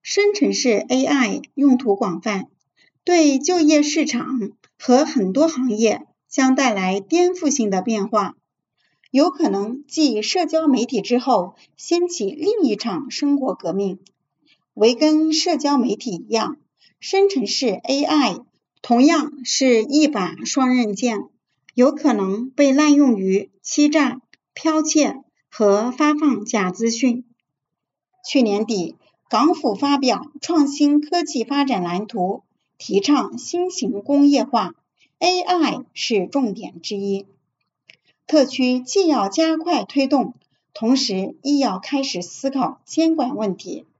生成式 AI 用途广泛，对就业市场和很多行业将带来颠覆性的变化，有可能继社交媒体之后掀起另一场生活革命。为跟社交媒体一样，生成式 AI 同样是一把双刃剑，有可能被滥用于欺诈、剽窃和发放假资讯。去年底，港府发表创新科技发展蓝图，提倡新型工业化， AI 是重点之一。特区既要加快推动，同时亦要开始思考监管问题。